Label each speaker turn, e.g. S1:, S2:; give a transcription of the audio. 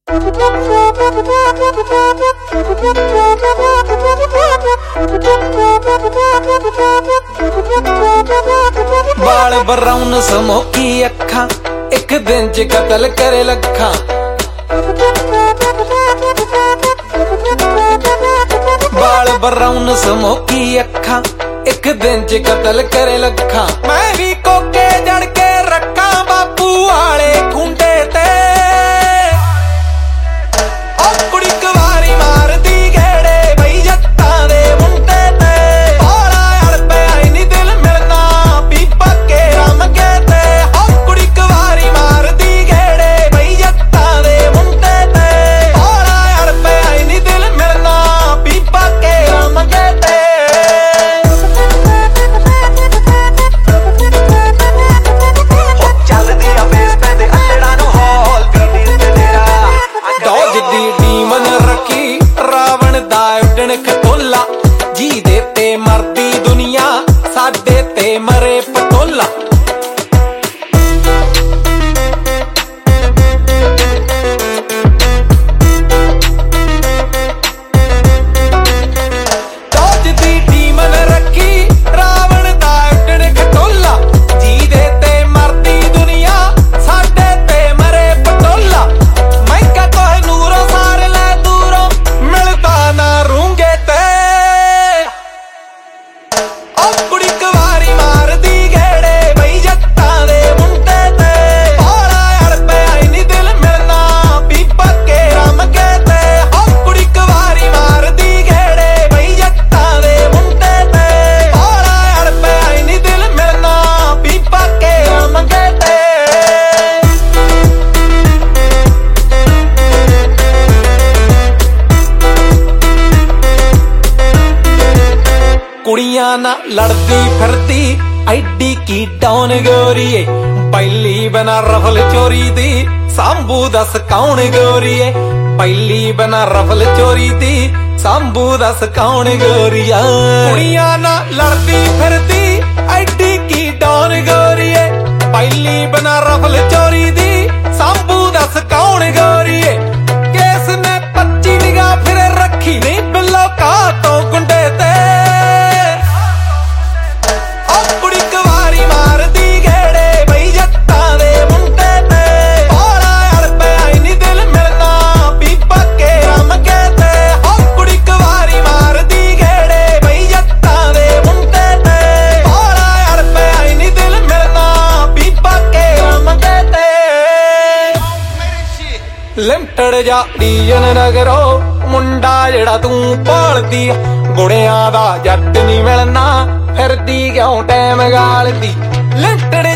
S1: बाल ब्राउन समोकी अखा एक दिन च कतल करे लखा। बाल ब्राउन समोकी अखा एक दिन च कतल करे लखा। मैं भी कोके जड़ के रखा बापू वाले खुंडे ते। कुड़ी कवारी मार दी गेड़े बई जत्ता दे मुंडे ते। औरा अड़ पे आई नी दिल मिलना पीपा के रम के ते। कुड़ी कवारी मार दी गेड़े बई जत्ता दे मुंडे ते। औरा अड़ पे आई नी दिल मिलना पीपा के रम के ते। खटोला जी दे ते मरदी दुनिया साडे ते मरे पटोला। दौज दी डीमन रखी रावण दा उडण खटोला। जी दे ते मरदी दुनिया साडे ते मरे पटोला। मैं क्या कोई नूरों सारे ले दूरों मिलता ना रूंगे। कुड़ी कवारी मार दी गेड़े बई जत्ता दे मुंडे ते। औरा अड़ पे आई नी दिल मिलना पीपा के रम के ते। कुड़ी कवारी मार दी गेड़े बई जत्ता दे मुंडे ते। औरा अड़ पे आई नी दिल मिलना पीपा के रम के ते। कुड़ियां ना लड़दी फिरदी ऐडी की डॉन गोरीए। पहली बना रफल चोरी दी सांबू दस कौन गोरीए। पहली बना रफल चोरी दी सांबू दस कौन गोरिया। कुड़ियां ना लड़दी फिरदी ऐडी की डॉन गोरीए। पहली बना रफल चोरी दी सांबू दस कौन गोरीए। केस ने 25 निगाह फिर रखी नहीं बिल्लो का तो गुंडे ते। लिमटड़ जा डीजन नगरो मुंडा जेड़ा तू भालदी। गुड़ियां दा जट नी मिलना फिरदी क्यों टैम गालदी। लिमटड़